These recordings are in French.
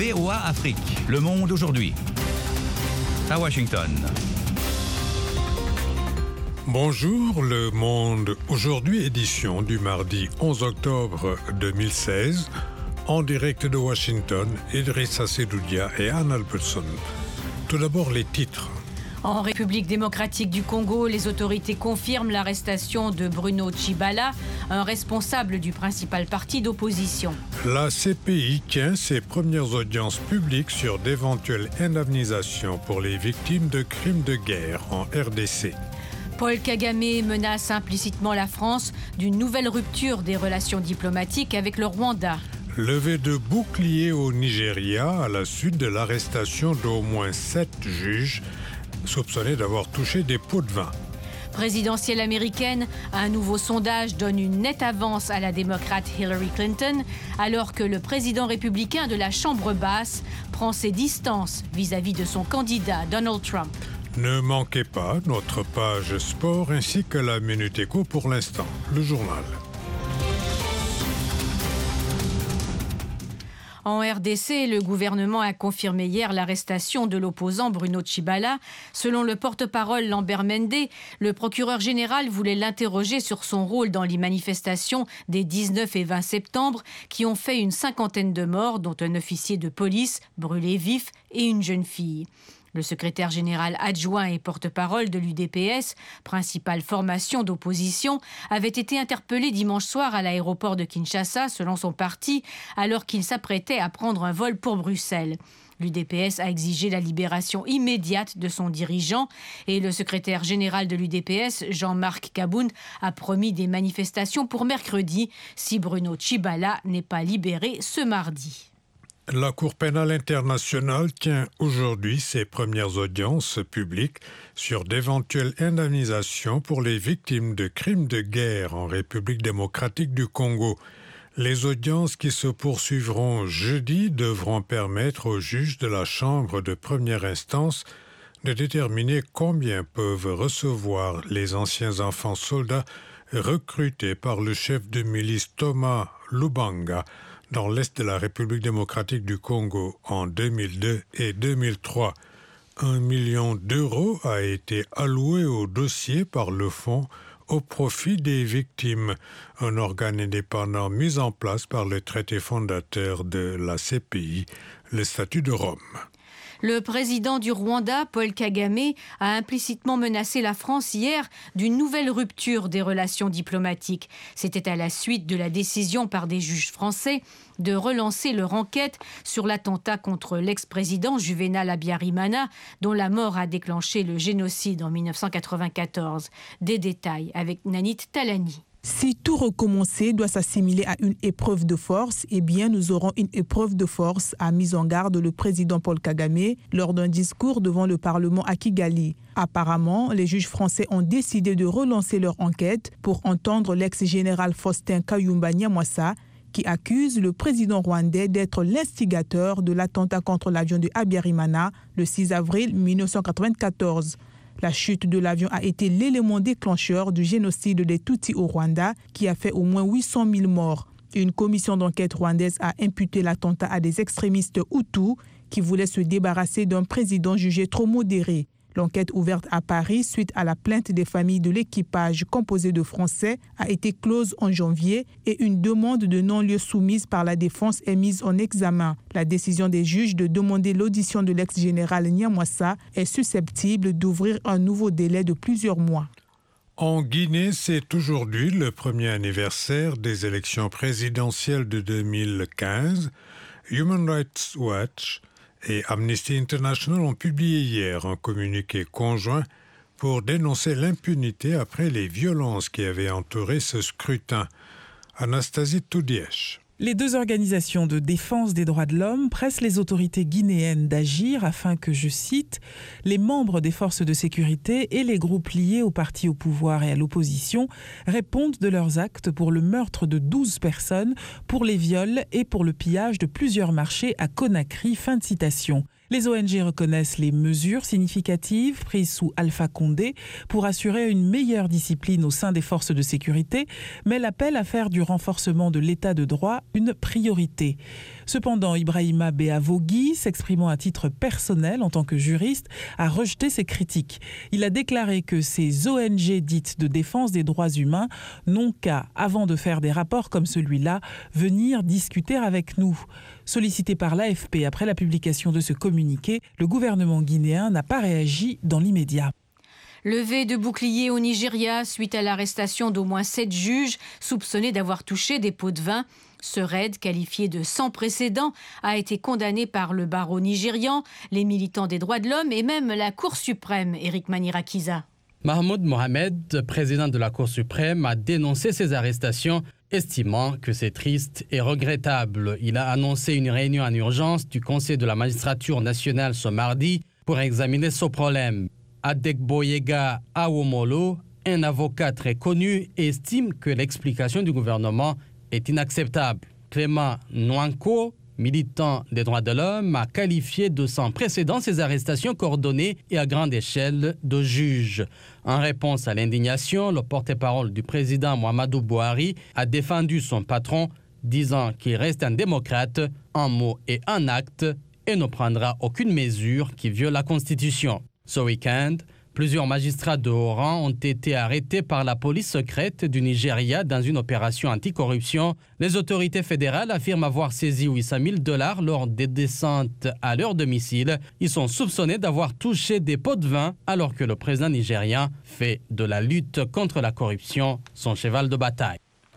VOA Afrique. Le monde aujourd'hui. À Washington. Bonjour, Le Monde aujourd'hui, édition du mardi 11 octobre 2016. En direct de Washington, Idrissa Sedoudia et Anne Albertson. Tout d'abord, les titres. En République démocratique du Congo, les autorités confirment l'arrestation de Bruno Tshibala, un responsable du principal parti d'opposition. La CPI tient ses premières audiences publiques sur d'éventuelles indemnisations pour les victimes de crimes de guerre en RDC. Paul Kagame menace implicitement la France d'une nouvelle rupture des relations diplomatiques avec le Rwanda. Levée de bouclier au Nigeria à la suite de l'arrestation d'au moins 7 juges soupçonnés d'avoir touché des pots de vin. Présidentielle américaine, un nouveau sondage donne une nette avance à la démocrate Hillary Clinton, alors que le président républicain de la Chambre basse prend ses distances vis-à-vis de son candidat Donald Trump. Ne manquez pas notre page sport ainsi que la Minute Éco pour l'instant, le journal. En RDC, le gouvernement a confirmé hier l'arrestation de l'opposant Bruno Tshibala. Selon le porte-parole Lambert Mende, le procureur général voulait l'interroger sur son rôle dans les manifestations des 19 et 20 septembre qui ont fait une 50aine de morts, dont un officier de police brûlé vif et une jeune fille. Le secrétaire général adjoint et porte-parole de l'UDPS, principale formation d'opposition, avait été interpellé dimanche soir à l'aéroport de Kinshasa, selon son parti, alors qu'il s'apprêtait à prendre un vol pour Bruxelles. L'UDPS a exigé la libération immédiate de son dirigeant et le secrétaire général de l'UDPS, Jean-Marc Kabound, a promis des manifestations pour mercredi si Bruno Tshibala n'est pas libéré ce mardi. La Cour pénale internationale tient aujourd'hui ses premières audiences publiques sur d'éventuelles indemnisations pour les victimes de crimes de guerre en République démocratique du Congo. Les audiences qui se poursuivront jeudi devront permettre aux juges de la Chambre de première instance de déterminer combien peuvent recevoir les anciens enfants soldats recrutés par le chef de milice Thomas Lubanga dans l'est de la République démocratique du Congo en 2002 et 2003. 1 million d'euros a été alloué au dossier par le fonds au profit des victimes, un organe indépendant mis en place par le traité fondateur de la CPI, le statut de Rome. Le président du Rwanda, Paul Kagame, a implicitement menacé la France hier d'une nouvelle rupture des relations diplomatiques. C'était à la suite de la décision par des juges français de relancer leur enquête sur l'attentat contre l'ex-président Juvénal Habyarimana, dont la mort a déclenché le génocide en 1994. Des détails avec Nanit Talani. Si tout recommencer doit s'assimiler à une épreuve de force, eh bien nous aurons une épreuve de force, a mis en garde le président Paul Kagame lors d'un discours devant le Parlement à Kigali. Apparemment, les juges français ont décidé de relancer leur enquête pour entendre l'ex-général Faustin Kayumba Nyamwasa qui accuse le président rwandais d'être l'instigateur de l'attentat contre l'avion de Habyarimana le 6 avril 1994. La chute de l'avion a été l'élément déclencheur du génocide des Tutsis au Rwanda qui a fait au moins 800 000 morts. Une commission d'enquête rwandaise a imputé l'attentat à des extrémistes hutus qui voulaient se débarrasser d'un président jugé trop modéré. L'enquête ouverte à Paris suite à la plainte des familles de l'équipage composé de Français a été close en janvier et une demande de non-lieu soumise par la défense est mise en examen. La décision des juges de demander l'audition de l'ex-général Nyamwasa est susceptible d'ouvrir un nouveau délai de plusieurs mois. En Guinée, c'est aujourd'hui le premier anniversaire des élections présidentielles de 2015. Human Rights Watch et Amnesty International ont publié hier un communiqué conjoint pour dénoncer l'impunité après les violences qui avaient entouré ce scrutin. Anastasie Toudièche. Les deux organisations de défense des droits de l'homme pressent les autorités guinéennes d'agir afin que, je cite, « les membres des forces de sécurité et les groupes liés aux partis au pouvoir et à l'opposition répondent de leurs actes pour le meurtre de 12 personnes, pour les viols et pour le pillage de plusieurs marchés à Conakry ». Fin de citation. Les ONG reconnaissent les mesures significatives prises sous Alpha Condé pour assurer une meilleure discipline au sein des forces de sécurité, mais l'appellent à faire du renforcement de l'état de droit une priorité. Cependant, Ibrahima Beavogui, s'exprimant à titre personnel en tant que juriste, a rejeté ces critiques. Il a déclaré que ces ONG dites de défense des droits humains n'ont qu'à, avant de faire des rapports comme celui-là, venir discuter avec nous. Sollicité par l'AFP après la publication de ce communiqué, le gouvernement guinéen n'a pas réagi dans l'immédiat. Levée de boucliers au Nigeria suite à l'arrestation d'au moins 7 juges soupçonnés d'avoir touché des pots de vin. Ce raid, qualifié de sans précédent, a été condamné par le barreau nigérian, les militants des droits de l'homme et même la Cour suprême, Eric Manirakiza. Mahmoud Mohamed, président de la Cour suprême, a dénoncé ces arrestations, estimant que c'est triste et regrettable. Il a annoncé une réunion en urgence du Conseil de la magistrature nationale ce mardi pour examiner ce problème. Adegboyega Awomolo, un avocat très connu, estime que l'explication du gouvernement est inacceptable. Clément Nwanko, militant des droits de l'homme, a qualifié de sans précédent ces arrestations coordonnées et à grande échelle de juges. En réponse à l'indignation, le porte-parole du président Muhammadu Buhari a défendu son patron, disant qu'il reste un démocrate en mots et en actes et ne prendra aucune mesure qui viole la Constitution. Ce week-end, plusieurs magistrats de haut rang ont été arrêtés par la police secrète du Nigeria dans une opération anticorruption. Les autorités fédérales affirment avoir saisi $800 000 lors des descentes à leur domicile. Ils sont soupçonnés d'avoir touché des pots de vin alors que le président nigérien fait de la lutte contre la corruption son cheval de bataille.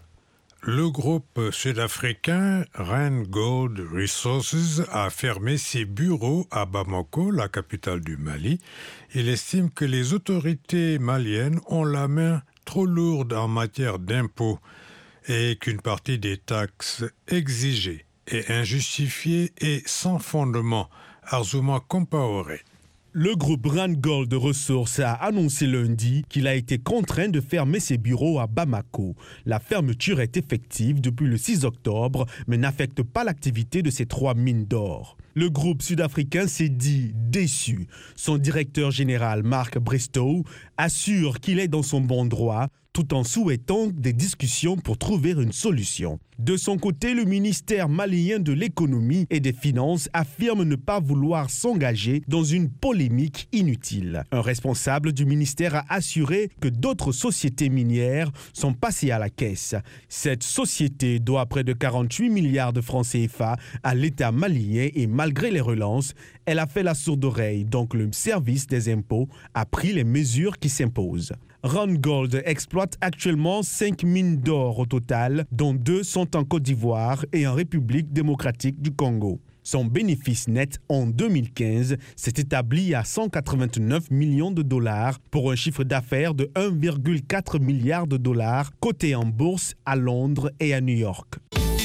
Le groupe sud-africain Randgold Resources a fermé ses bureaux à Bamako, la capitale du Mali. Il estime que les autorités maliennes ont la main trop lourde en matière d'impôts et qu'une partie des taxes exigées est injustifiée et sans fondement. Arzouma Compaoré. Le groupe Randgold Resources a annoncé lundi qu'il a été contraint de fermer ses bureaux à Bamako. La fermeture est effective depuis le 6 octobre, mais n'affecte pas l'activité de ces 3 mines d'or. Le groupe sud-africain s'est dit déçu. Son directeur général, Mark Bristow, assure qu'il est dans son bon droit, tout en souhaitant des discussions pour trouver une solution. De son côté, le ministère malien de l'économie et des finances affirme ne pas vouloir s'engager dans une polémique inutile. Un responsable du ministère a assuré que d'autres sociétés minières sont passées à la caisse. Cette société doit près de 48 milliards de francs CFA à l'État malien et malgré les relances, elle a fait la sourde oreille, donc le service des impôts a pris les mesures qui s'imposent. Randgold exploite actuellement 5 mines d'or au total, dont 2 sont en Côte d'Ivoire et en République démocratique du Congo. Son bénéfice net en 2015 s'est établi à 189 millions de dollars pour un chiffre d'affaires de 1,4 milliard de dollars coté en bourse à Londres et à New York.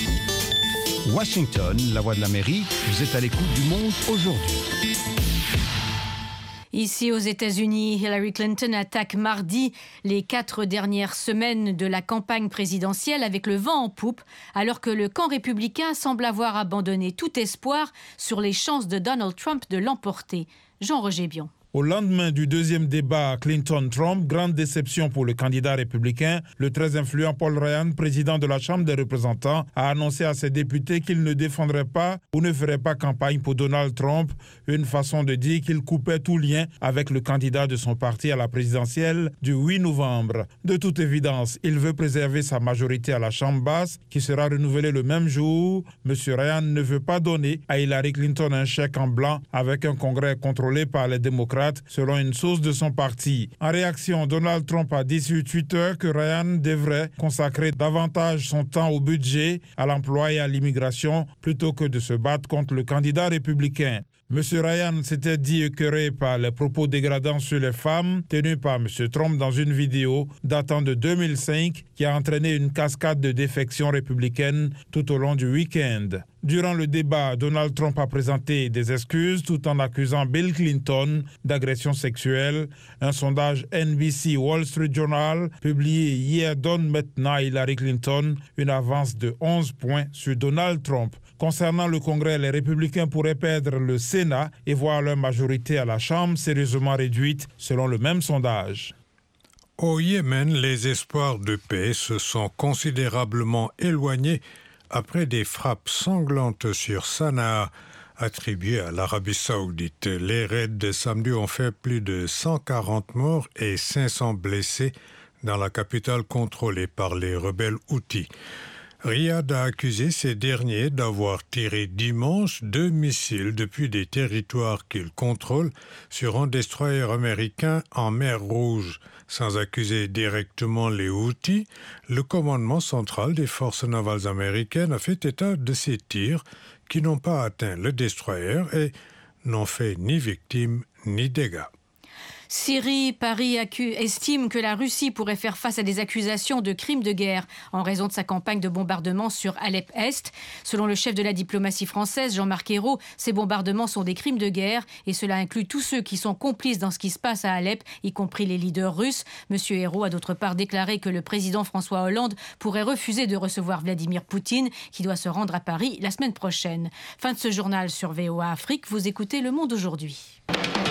Washington, la voix de l'Amérique, vous êtes à l'écoute du monde aujourd'hui. Ici aux États-Unis, Hillary Clinton attaque mardi les 4 dernières semaines de la campagne présidentielle avec le vent en poupe, alors que le camp républicain semble avoir abandonné tout espoir sur les chances de Donald Trump de l'emporter. Jean-Roger Bion. Au lendemain du deuxième débat Clinton-Trump, grande déception pour le candidat républicain, le très influent Paul Ryan, président de la Chambre des représentants, a annoncé à ses députés qu'il ne défendrait pas ou ne ferait pas campagne pour Donald Trump, une façon de dire qu'il coupait tout lien avec le candidat de son parti à la présidentielle du 8 novembre. De toute évidence, il veut préserver sa majorité à la Chambre basse, qui sera renouvelée le même jour. M. Ryan ne veut pas donner à Hillary Clinton un chèque en blanc avec un congrès contrôlé par les démocrates, selon une source de son parti. En réaction, Donald Trump a dit sur Twitter que Ryan devrait consacrer davantage son temps au budget, à l'emploi et à l'immigration, plutôt que de se battre contre le candidat républicain. M. Ryan s'était dit écœuré par les propos dégradants sur les femmes tenus par M. Trump dans une vidéo datant de 2005 qui a entraîné une cascade de défections républicaines tout au long du week-end. Durant le débat, Donald Trump a présenté des excuses tout en accusant Bill Clinton d'agression sexuelle. Un sondage NBC Wall Street Journal publié hier donne maintenant à Hillary Clinton une avance de 11 points sur Donald Trump. Concernant le Congrès, les républicains pourraient perdre le Sénat et voir leur majorité à la Chambre sérieusement réduite, selon le même sondage. Au Yémen, les espoirs de paix se sont considérablement éloignés après des frappes sanglantes sur Sanaa, attribuées à l'Arabie Saoudite. Les raids de samedi ont fait plus de 140 morts et 500 blessés dans la capitale contrôlée par les rebelles Houthis. Riyad a accusé ces derniers d'avoir tiré dimanche 2 missiles depuis des territoires qu'il contrôle sur un destroyer américain en mer Rouge. Sans accuser directement les Houthis, le commandement central des forces navales américaines a fait état de ces tirs qui n'ont pas atteint le destroyer et n'ont fait ni victimes ni dégâts. Syrie, Paris estime que la Russie pourrait faire face à des accusations de crimes de guerre en raison de sa campagne de bombardement sur Alep-Est. Selon le chef de la diplomatie française, Jean-Marc Ayrault, ces bombardements sont des crimes de guerre et cela inclut tous ceux qui sont complices dans ce qui se passe à Alep, y compris les leaders russes. Monsieur Ayrault a d'autre part déclaré que le président François Hollande pourrait refuser de recevoir Vladimir Poutine, qui doit se rendre à Paris la semaine prochaine. Fin de ce journal sur VOA Afrique. Vous écoutez Le Monde aujourd'hui.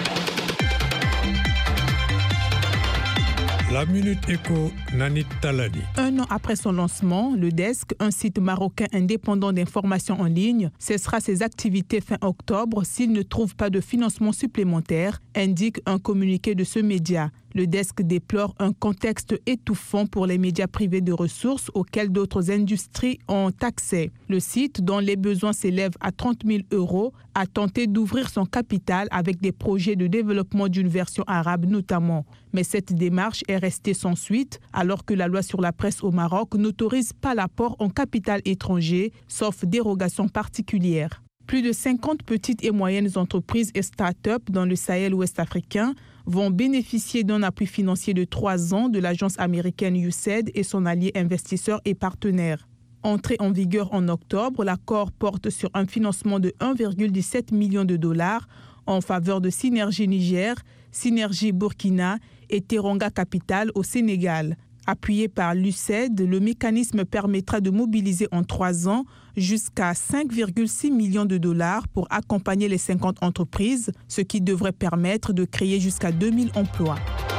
La Minute Éco, Nanit Talani. 1 an après son lancement, le Desk, un site marocain indépendant d'information en ligne, cessera ses activités fin octobre s'il ne trouve pas de financement supplémentaire, indique un communiqué de ce média. Le Desk déplore un contexte étouffant pour les médias privés de ressources auxquels d'autres industries ont accès. Le site, dont les besoins s'élèvent à 30 000 €, a tenté d'ouvrir son capital avec des projets de développement d'une version arabe notamment. Mais cette démarche est restée sans suite alors que la loi sur la presse au Maroc n'autorise pas l'apport en capital étranger, sauf dérogation particulière. Plus de 50 petites et moyennes entreprises et start-up dans le Sahel ouest africain vont bénéficier d'un appui financier de 3 ans de l'agence américaine USAID et son allié investisseur et partenaire. Entré en vigueur en octobre, l'accord porte sur un financement de 1,17 million de dollars en faveur de Synergie Niger, Synergie Burkina et Teranga Capital au Sénégal. Appuyé par l'USAID, le mécanisme permettra de mobiliser en 3 ans jusqu'à 5,6 millions de dollars pour accompagner les 50 entreprises, ce qui devrait permettre de créer jusqu'à 2000 emplois.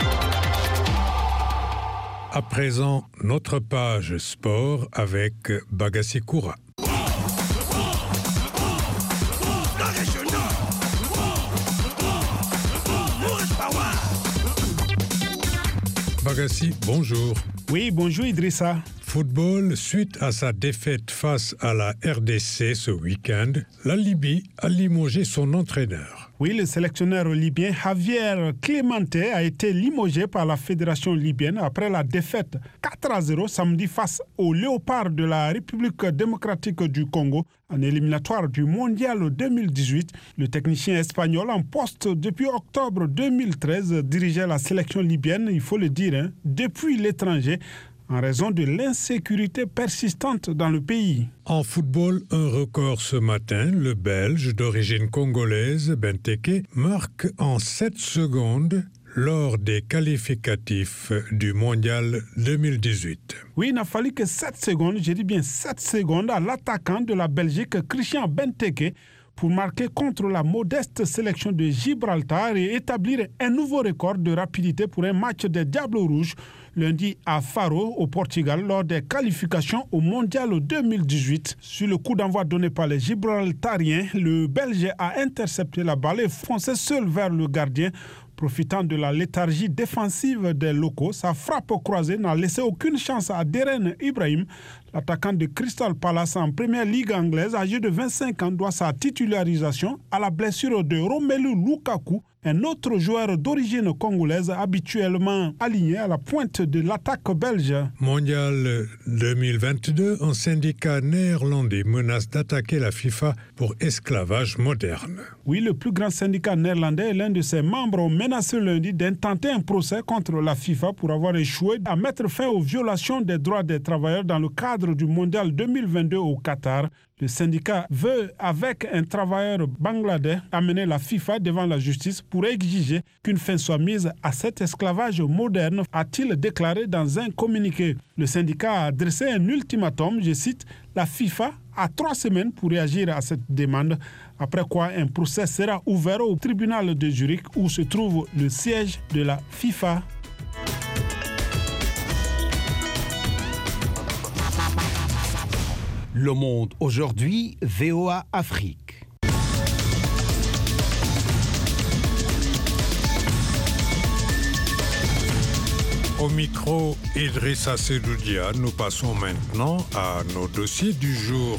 À présent, notre page sport avec Bagassi Koura. Bagassi, bonjour. Oui, bonjour Idrissa. Football, suite à sa défaite face à la RDC ce week-end, la Libye a limogé son entraîneur. Oui, le sélectionneur libyen Javier Clemente a été limogé par la fédération libyenne après la défaite 4-0 samedi face aux Léopards de la République démocratique du Congo en éliminatoire du Mondial 2018. Le technicien espagnol en poste depuis octobre 2013 dirigeait la sélection libyenne, il faut le dire, depuis l'étranger, en raison de l'insécurité persistante dans le pays. En football, un record ce matin, le Belge d'origine congolaise Benteke marque en 7 secondes lors des qualificatifs du Mondial 2018. Oui, il n'a fallu que 7 secondes, je dis bien 7 secondes, à l'attaquant de la Belgique, Christian Benteke, pour marquer contre la modeste sélection de Gibraltar et établir un nouveau record de rapidité pour un match des Diables Rouges lundi à Faro, au Portugal, lors des qualifications au Mondial 2018. Sur le coup d'envoi donné par les Gibraltariens, le Belge a intercepté la balle et foncé seul vers le gardien. Profitant de la léthargie défensive des locaux, sa frappe croisée n'a laissé aucune chance à Deren Ibrahim. L'attaquant de Crystal Palace en première ligue anglaise, âgé de 25 ans, doit sa titularisation à la blessure de Romelu Lukaku, un autre joueur d'origine congolaise habituellement aligné à la pointe de l'attaque belge. Mondial 2022, un syndicat néerlandais menace d'attaquer la FIFA pour esclavage moderne. Oui, le plus grand syndicat néerlandais et l'un de ses membres ont menacé lundi d'intenter un procès contre la FIFA pour avoir échoué à mettre fin aux violations des droits des travailleurs dans le cadre du Mondial 2022 au Qatar. Le syndicat veut, avec un travailleur bangladais, amener la FIFA devant la justice pour exiger qu'une fin soit mise à cet esclavage moderne, a-t-il déclaré dans un communiqué. Le syndicat a adressé un ultimatum, je cite, « La FIFA a 3 semaines pour réagir à cette demande, après quoi un procès sera ouvert au tribunal de Zurich où se trouve le siège de la FIFA. » Le Monde aujourd'hui, VOA Afrique. Au micro, Idrissa Sedoudia, nous passons maintenant à nos dossiers du jour.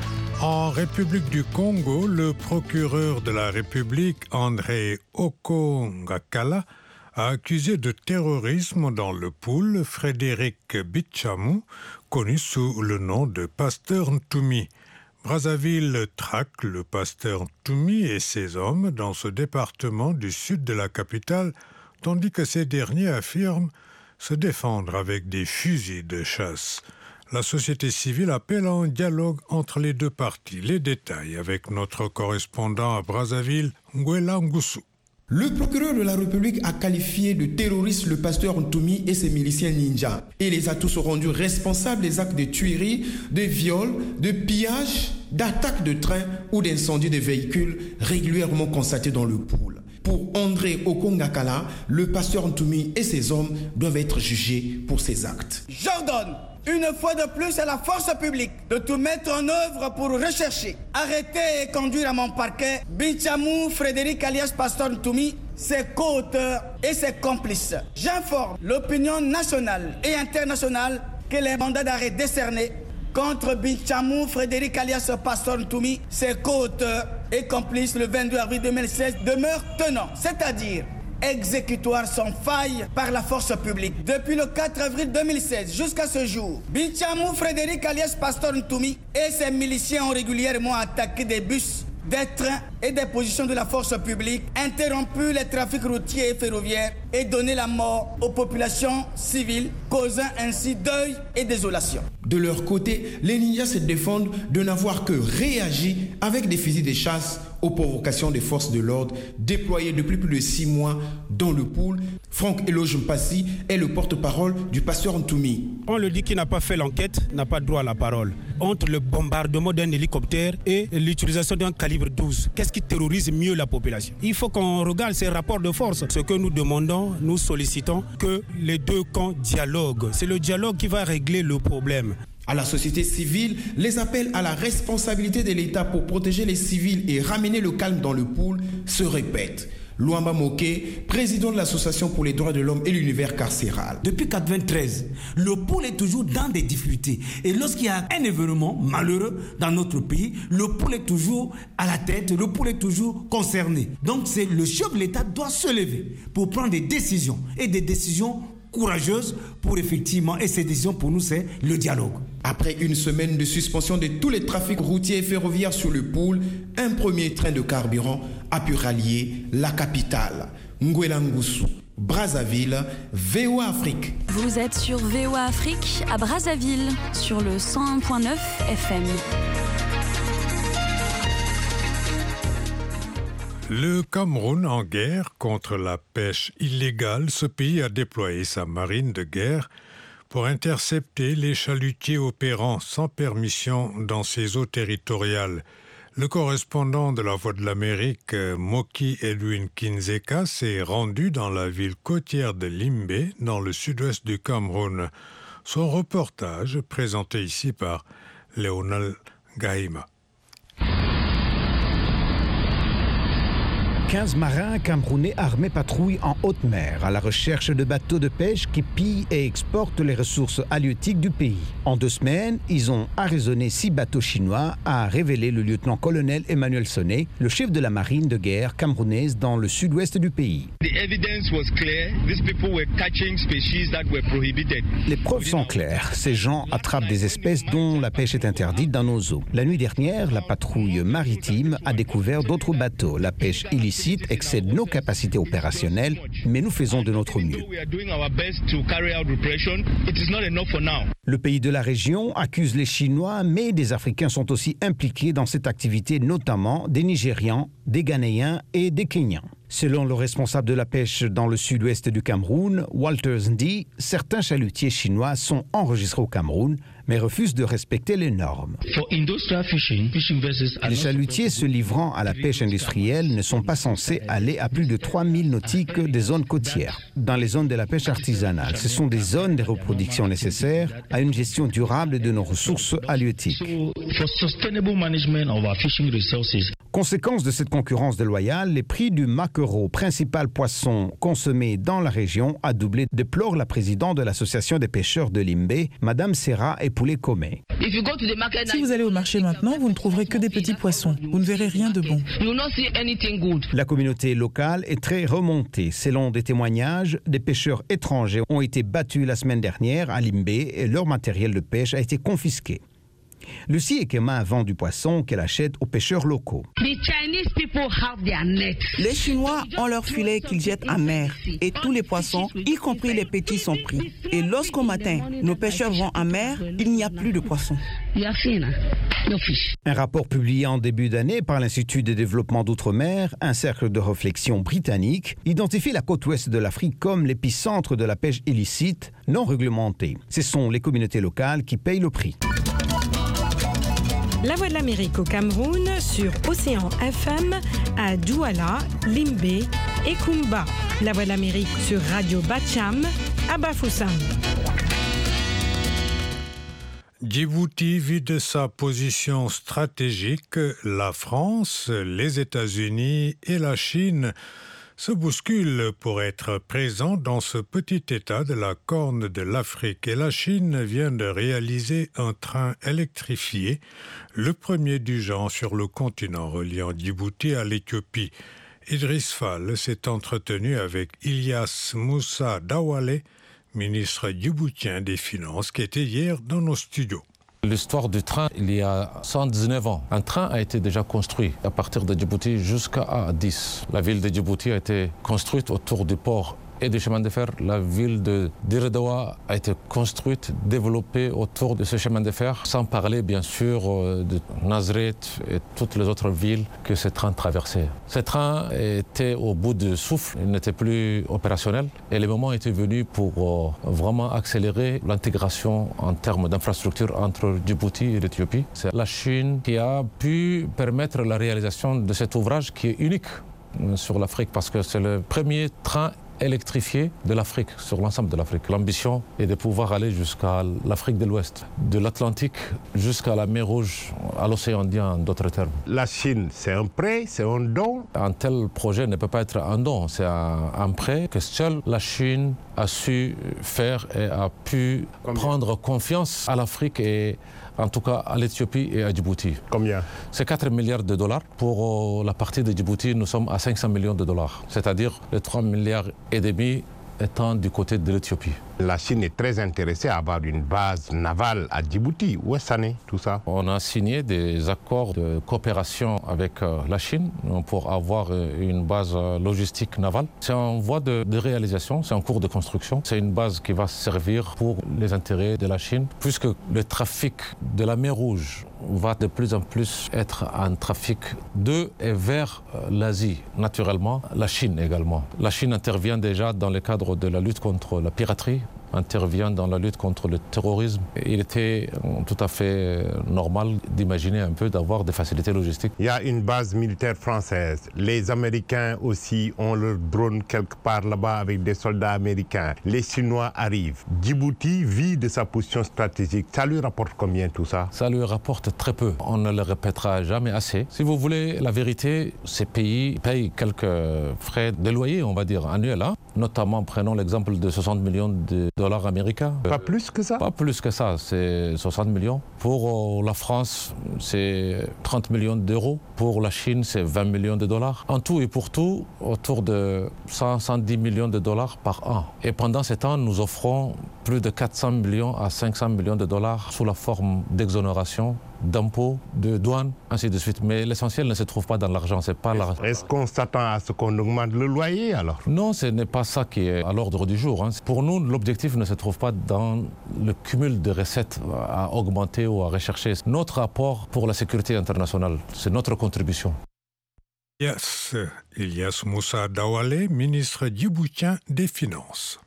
En République du Congo, le procureur de la République, André Okongakala, a accusé de terrorisme dans le pool Frédéric Bitchamou, connu sous le nom de Pasteur Ntoumi. Brazzaville traque le Pasteur Ntoumi et ses hommes dans ce département du sud de la capitale, tandis que ces derniers affirment se défendre avec des fusils de chasse. La société civile appelle à un dialogue entre les deux parties. Les détails avec notre correspondant à Brazzaville, Nguela Ngusu. Le procureur de la République a qualifié de terroriste le pasteur Ntoumi et ses miliciens ninja et les a tous rendus responsables des actes de tuerie, de viol, de pillage, d'attaque de train ou d'incendie de véhicules régulièrement constatés dans le pool. Pour André Okongakala, le pasteur Ntoumi et ses hommes doivent être jugés pour ces actes. J'ordonne une fois de plus à la force publique de tout mettre en œuvre pour rechercher, arrêter et conduire à mon parquet Bitchamou Frédéric alias Pasteur Ntoumi, ses co-auteurs et ses complices. J'informe l'opinion nationale et internationale que les mandats d'arrêt décernés contre Bitchamou Frédéric alias Pasteur Ntoumi, ses co-auteurs et complices le 22 avril 2016 demeurent tenants, c'est-à-dire exécutoire sans faille par la force publique. Depuis le 4 avril 2016 jusqu'à ce jour, Bitchamou Frédéric alias Pasteur Ntoumi et ses miliciens ont régulièrement attaqué des bus, des trains et des positions de la force publique, interrompu les trafics routiers et ferroviaires et donné la mort aux populations civiles, causant ainsi deuil et désolation. De leur côté, les ninjas se défendent de n'avoir que réagi avec des fusils de chasse aux provocations des forces de l'ordre déployées depuis plus de 6 mois dans le pool. Franck Eloge Mpassi est le porte-parole du pasteur Ntoumi. On le dit qui n'a pas fait l'enquête n'a pas droit à la parole. Entre le bombardement d'un hélicoptère et l'utilisation d'un calibre 12, qu'est-ce qui terrorise mieux la population? Il faut qu'on regarde ces rapports de force. Ce que nous demandons, nous sollicitons que les deux camps dialoguent. C'est le dialogue qui va régler le problème. À la société civile, les appels à la responsabilité de l'État pour protéger les civils et ramener le calme dans le pool se répètent. Luamba Moké, président de l'Association pour les droits de l'homme et l'univers carcéral. Depuis 1993, le pool est toujours dans des difficultés. Et lorsqu'il y a un événement malheureux dans notre pays, le pool est toujours à la tête, le pool est toujours concerné. Donc c'est le chef de l'État doit se lever pour prendre des décisions et des décisions courageuse pour effectivement, et ces décisions pour nous c'est le dialogue. Après une semaine de suspension de tous les trafics routiers et ferroviaires sur le pool, un premier train de carburant a pu rallier la capitale. Nguela Ngusu, Brazzaville, VOA Afrique. Vous êtes sur VOA Afrique à Brazzaville, sur le 101.9 FM. Le Cameroun en guerre contre la pêche illégale, ce pays a déployé sa marine de guerre pour intercepter les chalutiers opérant sans permission dans ses eaux territoriales. Le correspondant de la Voix de l'Amérique, Moki Edwin Kinzeka, s'est rendu dans la ville côtière de Limbe, dans le sud-ouest du Cameroun. Son reportage, présenté ici par Léonal Gaïma. 15 marins camerounais armés patrouillent en haute mer à la recherche de bateaux de pêche qui pillent et exportent les ressources halieutiques du pays. En 2 semaines, ils ont arraisonné 6 bateaux chinois, a révélé le lieutenant-colonel Emmanuel Sonné, le chef de la marine de guerre camerounaise dans le sud-ouest du pays. Les preuves sont claires. Ces gens attrapent des espèces dont la pêche est interdite dans nos eaux. La nuit dernière, la patrouille maritime a découvert d'autres bateaux. La pêche illicite excède nos capacités opérationnelles, mais nous faisons de notre mieux. Le pays de la région accuse les Chinois, mais des Africains sont aussi impliqués dans cette activité, notamment des Nigérians, des Ghanéens et des Kenyans. Selon le responsable de la pêche dans le sud-ouest du Cameroun, Walters Ndi, certains chalutiers chinois sont enregistrés au Cameroun, mais refusent de respecter les normes. Les chalutiers se livrant à la pêche industrielle ne sont pas censés aller à plus de 3000 nautiques des zones côtières. Dans les zones de la pêche artisanale, ce sont des zones de reproduction nécessaires à une gestion durable de nos ressources halieutiques. Conséquence de cette concurrence déloyale, les prix du maquereau, principal poisson consommé dans la région, a doublé, déplore la présidente de l'association des pêcheurs de Limbé, Madame Serra Epoulet-Comé. Si vous allez au marché maintenant, vous ne trouverez que des petits poissons. Vous ne verrez rien de bon. La communauté locale est très remontée. Selon des témoignages, des pêcheurs étrangers ont été battus la semaine dernière à Limbé et leur matériel de pêche a été confisqué. Lucie Ekema vend du poisson qu'elle achète aux pêcheurs locaux. Les Chinois ont leur filet qu'ils jettent en mer et tous les poissons, y compris les petits, sont pris. Et lorsqu'au matin, nos pêcheurs vont en mer, il n'y a plus de poissons. Un rapport publié en début d'année par l'Institut de développement d'outre-mer, un cercle de réflexion britannique, identifie la côte ouest de l'Afrique comme l'épicentre de la pêche illicite non réglementée. Ce sont les communautés locales qui payent le prix. La Voix de l'Amérique au Cameroun sur Océan FM à Douala, Limbé et Kumba. La Voix de l'Amérique sur Radio Bacham à Bafoussam. Djibouti vit de sa position stratégique. La France, les États-Unis et la Chine se bousculent pour être présents dans ce petit État de la Corne de l'Afrique. Et la Chine vient de réaliser un train électrifié, le premier du genre sur le continent reliant Djibouti à l'Éthiopie. Idriss Fall s'est entretenu avec Ilyas Moussa Dawale, ministre djiboutien des Finances, qui était hier dans nos studios. L'histoire du train, il y a 119 ans. Un train a été déjà construit à partir de Djibouti jusqu'à Addis. La ville de Djibouti a été construite autour du port et des chemins de fer. La ville de Dire-Dawa a été construite, développée autour de ce chemin de fer, sans parler bien sûr de Nazareth et toutes les autres villes que ce train traversait. Ce train était au bout de souffle, il n'était plus opérationnel et le moment était venu pour vraiment accélérer l'intégration en termes d'infrastructure entre Djibouti et l'Éthiopie. C'est la Chine qui a pu permettre la réalisation de cet ouvrage qui est unique sur l'Afrique parce que c'est le premier train électrifié de l'Afrique, sur l'ensemble de l'Afrique. L'ambition est de pouvoir aller jusqu'à l'Afrique de l'Ouest, de l'Atlantique jusqu'à la mer Rouge, à l'océan Indien, en d'autres termes. La Chine, c'est un prêt, c'est un don? Un tel projet ne peut pas être un don, c'est un prêt que seule la Chine a su faire et a pu prendre confiance à l'Afrique et en tout cas à l'Éthiopie et à Djibouti. Combien? C'est 4 milliards de dollars. Pour la partie de Djibouti, nous sommes à 500 millions de dollars. C'est-à-dire les 3 milliards et demi étant du côté de l'Éthiopie. La Chine est très intéressée à avoir une base navale à Djibouti. Où est-ce que tout ça? On a signé des accords de coopération avec la Chine pour avoir une base logistique navale. C'est en voie de réalisation, c'est en cours de construction. C'est une base qui va servir pour les intérêts de la Chine, puisque le trafic de la mer Rouge va de plus en plus être un trafic de et vers l'Asie, naturellement, la Chine également. La Chine intervient déjà dans le cadre de la lutte contre la piraterie, intervient dans la lutte contre le terrorisme. Il était tout à fait normal d'imaginer un peu d'avoir des facilités logistiques. Il y a une base militaire française. Les Américains aussi ont leur drone quelque part là-bas avec des soldats américains. Les Chinois arrivent. Djibouti vit de sa position stratégique. Ça lui rapporte combien tout ça? Ça lui rapporte très peu. On ne le répétera jamais assez. Si vous voulez la vérité, ces pays payent quelques frais de loyer, on va dire, annuels. Notamment, prenons l'exemple de 60 millions de dollars américains. Pas plus que ça? Pas plus que ça, c'est 60 millions. Pour la France, c'est 30 millions d'euros. Pour la Chine, c'est 20 millions de dollars. En tout et pour tout, autour de 110 millions de dollars par an. Et pendant ce temps, nous offrons plus de 400 millions à 500 millions de dollars sous la forme d'exonération, d'impôts, de douanes, ainsi de suite. Mais l'essentiel ne se trouve pas dans l'argent, c'est pas l'argent. Est-ce qu'on s'attend à ce qu'on augmente le loyer alors? Non, ce n'est pas ça qui est à l'ordre du jour. Pour nous, l'objectif ne se trouve pas dans le cumul de recettes à augmenter ou à rechercher. Notre apport pour la sécurité internationale, c'est notre contribution. Ilyas Moussa Dawale, ministre djiboutien des Finances.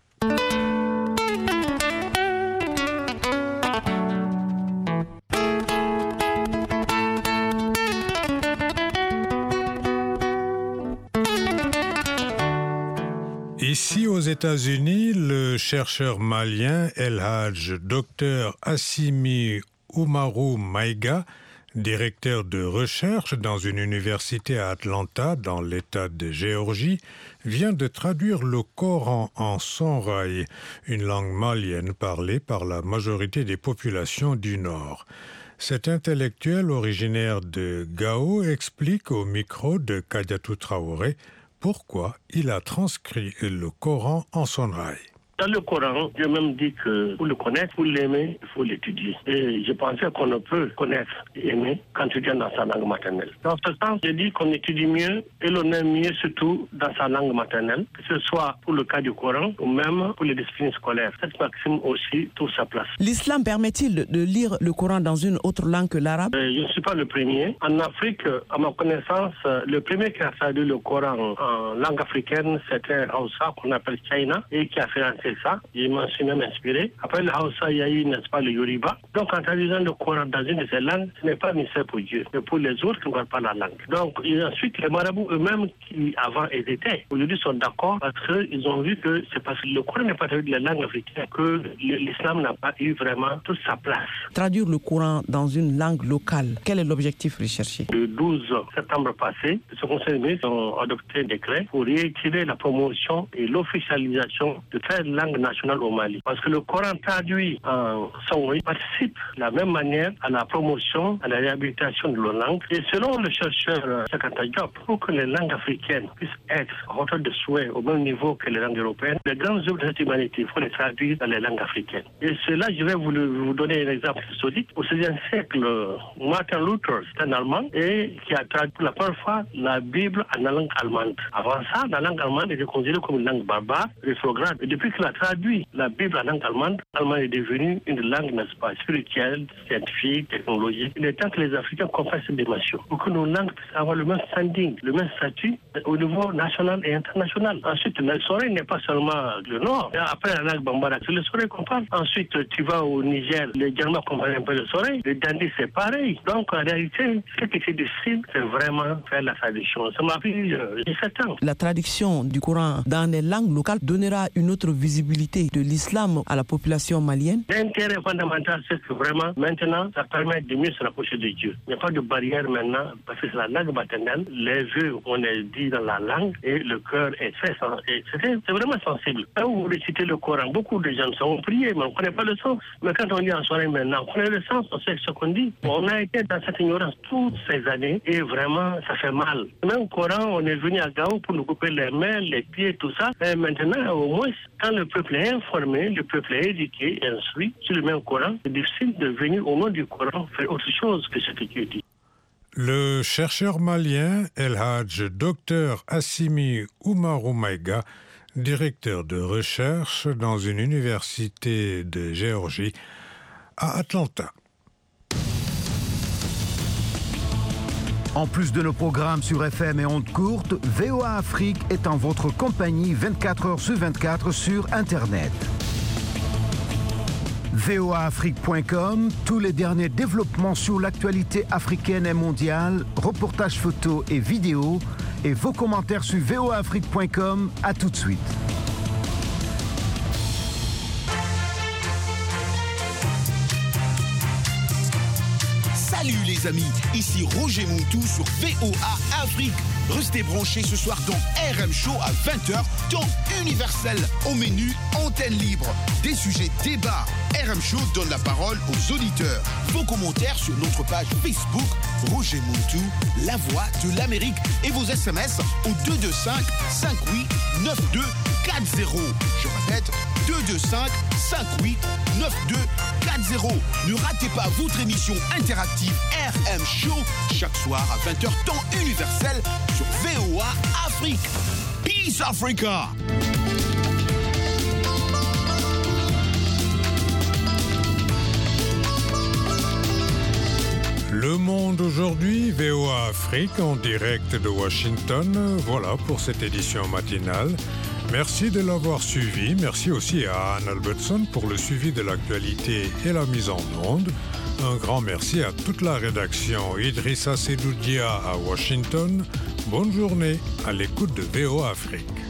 Ici aux États-Unis, le chercheur malien El Hadj Dr Assimi Oumarou Maïga, directeur de recherche dans une université à Atlanta, dans l'État de Géorgie, vient de traduire le Coran en sonraï, une langue malienne parlée par la majorité des populations du Nord. Cet intellectuel originaire de Gao explique au micro de Kadiatou Traoré pourquoi il a transcrit le Coran en sonraï. Dans le Coran, Dieu même dit que pour le connaître, pour l'aimer, il faut l'étudier. Et je pensais qu'on ne peut connaître et aimer quand tu viens dans sa langue maternelle. Dans ce sens, je dis qu'on étudie mieux et l'on aime mieux surtout dans sa langue maternelle, que ce soit pour le cas du Coran ou même pour les disciplines scolaires. Cette maxime aussi trouve sa place. L'islam permet-il de lire le Coran dans une autre langue que l'arabe? Je ne suis pas le premier. En Afrique, à ma connaissance, le premier qui a traduit le Coran en langue africaine, c'était Hausa, qu'on appelle China, et qui a financé ça. Je m'en suis même inspiré. Après le Hausa, il y a eu, n'est-ce pas, le Yoruba. Donc, en traduisant le Coran dans une de ces langues, ce n'est pas mystère pour Dieu, mais pour les autres qui ne parlent pas la langue. Donc, et ensuite, les marabouts eux-mêmes, qui avant hésitaient, aujourd'hui sont d'accord parce qu'ils ont vu que c'est parce que le Coran n'est pas traduit de la langue africaine que l'islam n'a pas eu vraiment toute sa place. Traduire le Coran dans une langue locale, quel est l'objectif recherché? Le 12 septembre passé, ce Conseil des ministres ont adopté un décret pour réitérer la promotion et l'officialisation de 13 langues nationales au Mali. Parce que le Coran traduit en songhai participe de la même manière à la promotion, à la réhabilitation de nos langues. Et selon le chercheur Sakanta Diop, pour que les langues africaines puissent être à hauteur de souhait au même niveau que les langues européennes, les grandes œuvres de cette humanité, il faut les traduire dans les langues africaines. Et cela, je vais vous donner un exemple historique. Au XVIe siècle, Martin Luther, c'est un Allemand, et qui a traduit pour la première fois la Bible en langue allemande. Avant ça, la langue allemande était considérée comme une langue barbare, rétrograde. Et depuis qu'il a traduit la Bible en langue allemande, l'allemand est devenu une langue, n'est-ce pas, spirituelle, scientifique, technologique. Il est temps que les Africains comprennent cette dimension pour que nos langues puissent avoir le même standing, le même statut au niveau national et international. Ensuite, le soleil n'est pas seulement le Nord. Et après la langue bambara, c'est le soleil qu'on parle. Ensuite, tu vas au Niger, les Germains comprennent un peu le soleil. Les Dandis, c'est pareil. Donc, en réalité, ce qui est difficile, c'est vraiment faire la traduction. Ça m'a pris 17 ans. La traduction du Coran dans les langues locales donnera une autre visibilité de l'islam à la population malienne. L'intérêt fondamental, c'est que vraiment, maintenant, ça permet de mieux se rapprocher de Dieu. Il n'y a pas de barrière maintenant, parce que c'est la langue maternelle. Les vœux, on est dit dans la langue, et le cœur est très sensible. C'est vraiment sensible. Quand vous récitez le Coran, beaucoup de gens sont priés, mais on ne connaît pas le sens. Mais quand on lit en soirée maintenant, on connaît le sens, on sait ce qu'on dit. On a été dans cette ignorance toutes ces années, et vraiment, ça fait mal. Même au Coran, on est venu à Gao pour nous couper les mains, les pieds, tout ça. Et maintenant, au moins, quand le peuple est informé, le peuple est éduqué et instruit sur le même Coran, c'est difficile de venir au nom du Coran faire autre chose que ce que Dieu dit. Le chercheur malien El Hadj Dr Assimi Oumarou Maïga, directeur de recherche dans une université de Géorgie à Atlanta. En plus de nos programmes sur FM et ondes courtes, VOA Afrique est en votre compagnie 24 heures sur 24 sur Internet. voaafrique.com, tous les derniers développements sur l'actualité africaine et mondiale, reportages photos et vidéos, et vos commentaires sur voaafrique.com. À tout de suite. Salut les amis, ici Roger Montou sur VOA Afrique. Restez branchés ce soir dans RM Show à 20h, temps universel. Au menu, antenne libre, des sujets débats. RM Show donne la parole aux auditeurs. Vos commentaires sur notre page Facebook, Roger Montou, la voix de l'Amérique. Et vos SMS au 225 58 92 40. Je répète, 225 58 92 40. Ne ratez pas votre émission interactive RM Show chaque soir à 20h temps universel sur VOA Afrique. Peace Africa. Le Monde aujourd'hui, VOA Afrique en direct de Washington. Voilà pour cette édition matinale. Merci de l'avoir suivi. Merci aussi à Anne Albertson pour le suivi de l'actualité et la mise en onde. Un grand merci à toute la rédaction. Idrissa Sedoudia à Washington. Bonne journée à l'écoute de VOA Afrique.